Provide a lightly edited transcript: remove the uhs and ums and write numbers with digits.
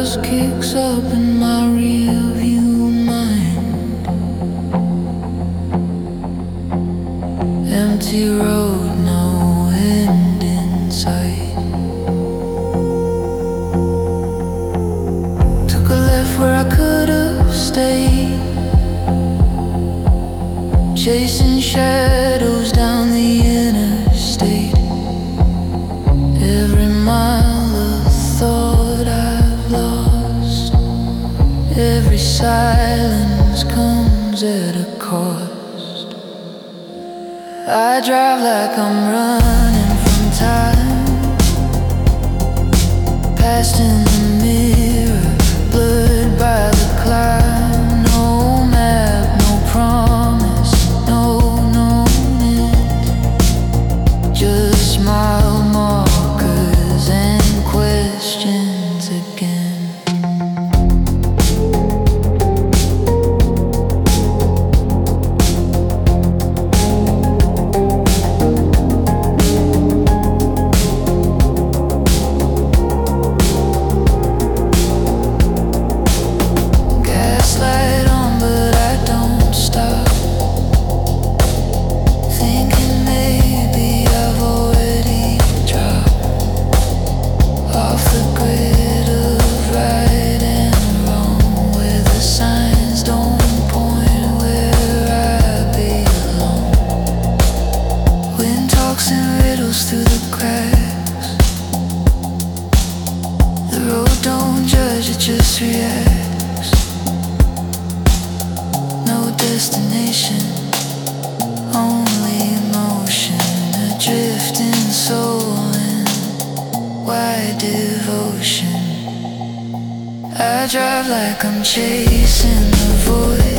dust kicks up in my rearview mind. Empty road, no end in sight. Took a left where I could have stayed, chasing shadows down the interstate. Every mile of thought I've lost, every silence comes at a cost. I drive like I'm running from time, past in the mirror, blurred by the cloud. No map, no promise, no end, just mile markers and questions again. Gaslight on, but I don't stop, thinking maybe I've already dropped off the grid of right and wrong, where the signs don't point where I belong. Wind talks and riddles through the cracks. The road don't judge, it just reacts. No destination, only emotion, a drifting soul and wide devotion. I drive like I'm chasing the void,